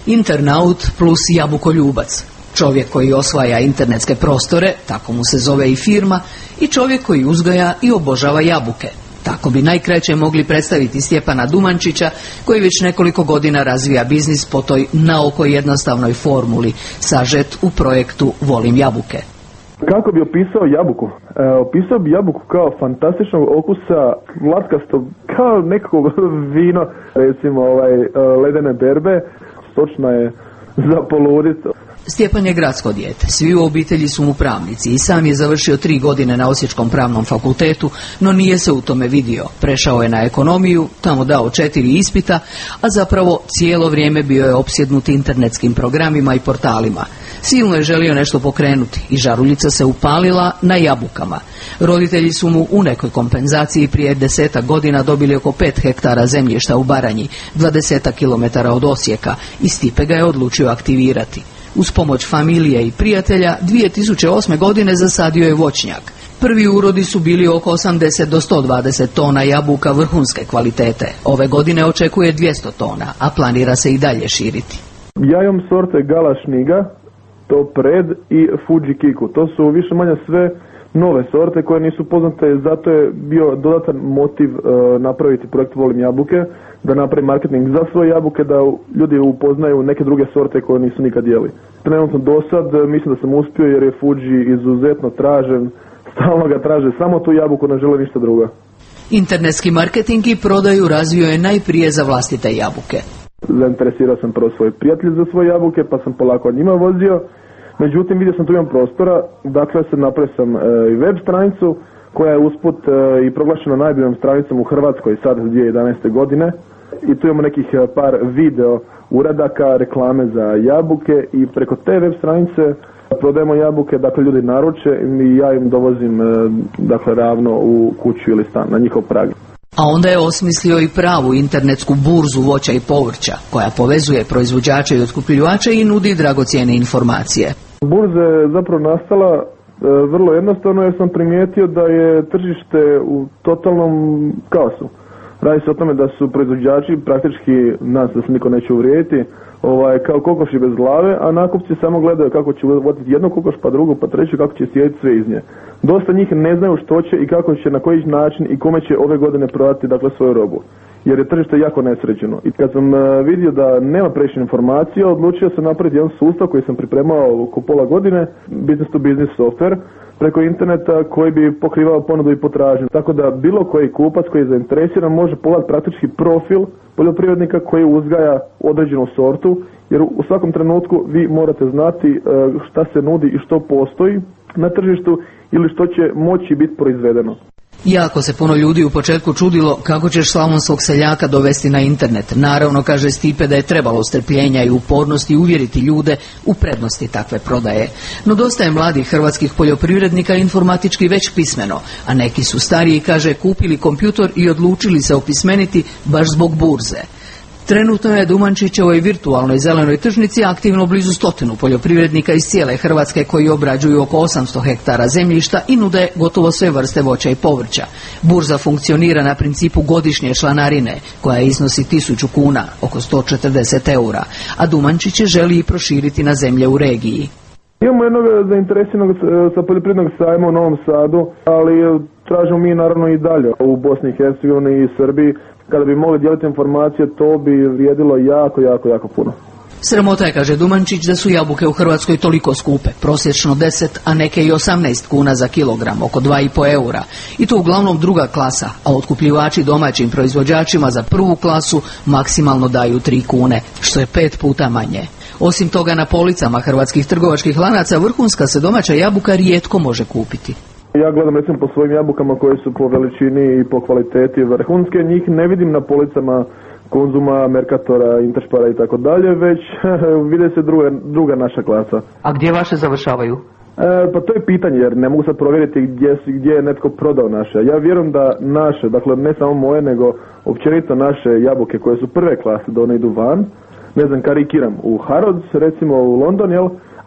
Internaut plus jabukoljubac. Čovjek koji osvaja internetske prostore, tako mu se zove i firma, i čovjek koji uzgaja i obožava jabuke. Tako bi najkraće mogli predstaviti Stjepana Dumančića, koji već nekoliko godina razvija biznis po toj naoko jednostavnoj formuli, sažet u projektu Volim jabuke. Kako bi opisao jabuku? Opisao bi jabuku kao fantastičnog okusa, latkastog, kao nekako vino, recimo ledene berbe, sočna je za poludit. Stjepan je gradsko dijete, svi u obitelji su mu pravnici i sam je završio 3 godine na Osječkom pravnom fakultetu, no nije se u tome vidio. Prešao je na ekonomiju, tamo dao 4 ispita, a zapravo cijelo vrijeme bio je opsjednut internetskim programima i portalima. Silno je želio nešto pokrenuti i žaruljica se upalila na jabukama. Roditelji su mu u nekoj kompenzaciji prije 10 godina dobili oko 5 hektara zemljišta u Baranji, 20 kilometara od Osijeka, i Stipe ga je odlučio aktivirati. Uz pomoć familije i prijatelja 2008. godine zasadio je voćnjak. Prvi urodi su bili oko 80 do 120 tona jabuka vrhunske kvalitete. Ove godine očekuje 200 tona, a planira se i dalje širiti. Ja imam sorte Gala Šniga, to Pred i Fuji Kiku. To su više manje sve nove sorte koje nisu poznate, zato je bio dodatan motiv napraviti projekt Volim jabuke, da napravi marketing za svoje jabuke, da ljudi upoznaju neke druge sorte koje nisu nikad jeli. Trenutno do sad mislim da sam uspio jer je Fuji izuzetno tražen, stalno ga traže, samo tu jabuku, ne žele ništa drugo. Internetski marketing i prodaju razvio je najprije za vlastite jabuke. Zainteresirao sam prvo svoje prijatelje za svoje jabuke, pa sam polako od njima vozio. Međutim, vidio sam tu imam prostora, dakle napravio sam i web stranicu koja je usput i proglašena najboljom stranicom u Hrvatskoj sad 2011. godine. I tu imamo nekih par video uradaka, reklame za jabuke i preko te web stranice prodajemo jabuke, dakle ljudi naruče i ja im dovozim dakle ravno u kuću ili stan, na njihov prag. A onda je osmislio i pravu internetsku burzu voća i povrća, koja povezuje proizvođače i otkupljivače i nudi dragocjene informacije. Burza je zapravo nastala vrlo jednostavno jer sam primijetio da je tržište u totalnom kaosu. Radi se o tome da su proizvođači praktički, nas da se niko neće uvrijediti, kao kokoši bez glave, a nakupci samo gledaju kako će voditi jednu kokoš, pa drugu, pa treću, kako će sjediti sve iz nje. Dosta njih ne znaju što će i kako će, na koji način i kome će ove godine prodati dakle svoju robu, jer je tržište jako nesređeno. I kad sam vidio da nema previše informacija, odlučio sam napraviti jedan sustav koji sam pripremao oko pola godine, business to business software, preko interneta koji bi pokrivao ponudu i potražnju. Tako da bilo koji kupac koji je zainteresiran može pogledati praktički profil poljoprivrednika koji uzgaja određenu sortu, jer u svakom trenutku vi morate znati šta se nudi i što postoji na tržištu ili što će moći biti proizvedeno. Jako se puno ljudi u početku čudilo kako ćeš slavonskog seljaka dovesti na internet. Naravno, kaže Stipe, da je trebalo strpljenja i upornosti uvjeriti ljude u prednosti takve prodaje. No dosta je mladih hrvatskih poljoprivrednika informatički već pismeno, a neki su stariji, kaže, kupili kompjutor i odlučili se opismeniti baš zbog burze. Trenutno je Dumančićevoj virtualnoj zelenoj tržnici aktivno blizu 100 poljoprivrednika iz cijele Hrvatske koji obrađuju oko 800 hektara zemljišta i nude gotovo sve vrste voća i povrća. Burza funkcionira na principu godišnje članarine koja iznosi 1000 kuna, oko 140 eura, a Dumančić je želi i proširiti na zemlje u regiji. Imamo jednog zainteresiranog sa poljoprivrednog sajma u Novom Sadu, ali tražimo mi naravno i dalje u Bosni i Hercegovini i Srbiji. Kada bi mogli dijeliti informacije, to bi vrijedilo jako puno. Sramota je, kaže Dumančić, da su jabuke u Hrvatskoj toliko skupe, prosječno 10, a neke i 18 kuna za kilogram, oko 2,5 eura. I to uglavnom druga klasa, a otkupljivači domaćim proizvođačima za prvu klasu maksimalno daju 3 kune, što je 5 puta manje. Osim toga, na policama hrvatskih trgovačkih lanaca vrhunska se domaća jabuka rijetko može kupiti. Ja gledam recimo po svojim jabukama koje su po veličini i po kvaliteti vrhunske, njih ne vidim na policama Konzuma, Mercatora, Interspara i tako dalje, već vide se druga naša klasa. A gdje vaše završavaju? Pa to je pitanje, jer ne mogu sad provjeriti gdje je netko prodao naše. Ja vjerujem da naše, dakle ne samo moje, nego općenito naše jabuke koje su prve klase, da one idu van, ne znam, karikiram, u Harrods, recimo u London, jel?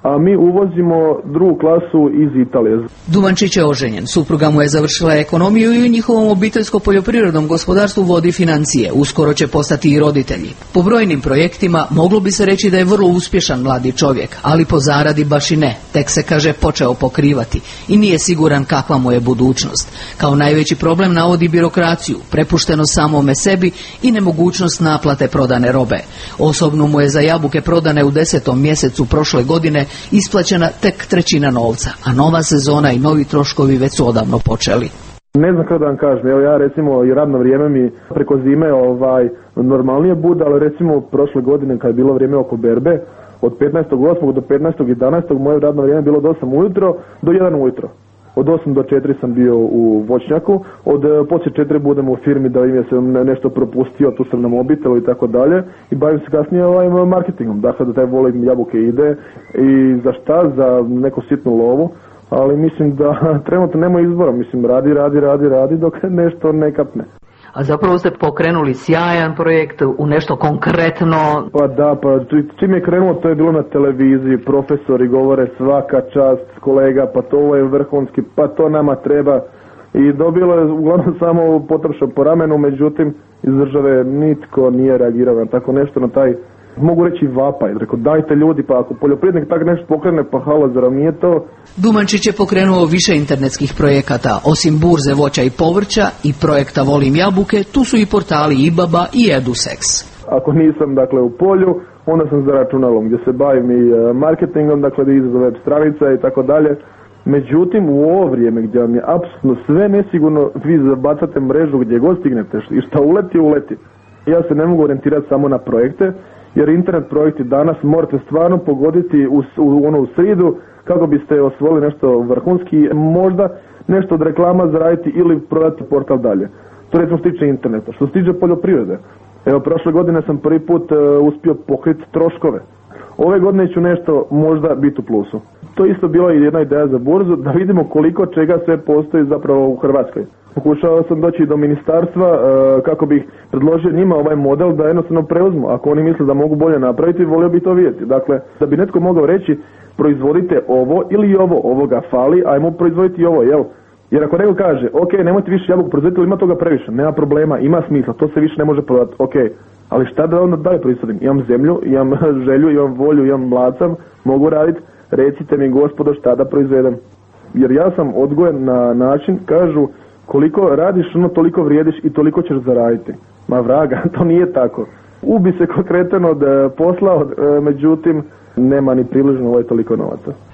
a mi uvozimo drugu klasu iz Italije. Duvančić je oženjen, supruga mu je završila ekonomiju i u njihovom obiteljsko-poljoprivrednom gospodarstvu vodi financije. Uskoro će postati i roditelji. Po brojnim projektima moglo bi se reći da je vrlo uspješan mladi čovjek, ali po zaradi baš i ne. Tek se, kaže, počeo pokrivati i nije siguran kakva mu je budućnost. Kao najveći problem navodi birokraciju, prepuštenost samome sebi i nemogućnost naplate prodane robe. Osobno mu je za jabuke prodane u 10. mjesecu prošle godine isplaćena tek trećina novca, a nova sezona i novi troškovi već su odavno počeli. Ne znam kako da vam kažem, evo ja recimo i radno vrijeme mi preko zime normalnije bude, ali recimo prošle godine kad je bilo vrijeme oko berbe, od 15.8. do 15.11. moje radno vrijeme je bilo od 8 ujutro do 1 ujutro. Od 8 do 4 sam bio u voćnjaku, poslije 4 budem u firmi da im je se nešto propustio, tu sam na mobitelu i tako dalje i bavim se kasnije marketingom, dakle da taj volim jabuke ide i za šta, za neku sitnu lovu, ali mislim da trenutno nema izbora, mislim radi dok nešto ne kapne. A zapravo ste pokrenuli sjajan projekt u nešto konkretno. Pa da, čim je krenulo to je bilo na televiziji, profesori govore svaka čast kolega, pa to je vrhunski, pa to nama treba. I dobilo je uglavnom samo potršao po ramenu, međutim iz države nitko nije reagirao na tako nešto, na taj, mogu reći vapaj. Rekao dajte ljudi, pa ako poljoprivrednik tako nešto pokrene, pa halo, zar nije to? Dumančić je pokrenuo više internetskih projekata. Osim burze voća i povrća i projekta Volim jabuke, tu su i portali iBaba i EduSex. Ako nisam dakle u polju, onda sam za računalom gdje se bavim i marketingom, dakle da izazove web stranica i tako dalje. Međutim, u ovo vrijeme gdje vam je apsolutno sve nesigurno, vi zabacate mrežu gdje god stignete i šta uleti. Ja se ne mogu orijentirati samo na projekte, jer internet projekti danas morate stvarno pogoditi u sridu kako biste osvojili nešto vrhunski, možda nešto od reklama zaraditi ili prodati portal dalje. To recimo se tiče interneta. Što se tiče poljoprivrede, evo prošle godine sam prvi put uspio pokriti troškove. Ove godine ću nešto možda biti u plusu. To isto bila i jedna ideja za burzu, da vidimo koliko čega sve postoji zapravo u Hrvatskoj. Pokušao sam doći do ministarstva kako bih predložio njima ovaj model da jednostavno preuzmu. Ako oni misle da mogu bolje napraviti, volio bi to vidjeti. Dakle, da bi netko mogao reći proizvodite ovo ili ovoga fali, ajmo proizvoditi ovo, jel? Jer ako neko kaže, ok, nemojte više jabuku proizvoditi, ali ima toga previše, nema problema, ima smisla, to se više ne može prodati, ok. Ali šta da onda dalje proizvodim? Imam zemlju, imam želju, imam volju, imam mlacam, mogu raditi, recite mi gospodo šta da proizvedem. Jer ja sam odgojen na način, kažu, koliko radiš, toliko vrijediš i toliko ćeš zaraditi. Ma vraga, to nije tako. Ubi se konkretan od posla, međutim, nema ni približno toliko novaca.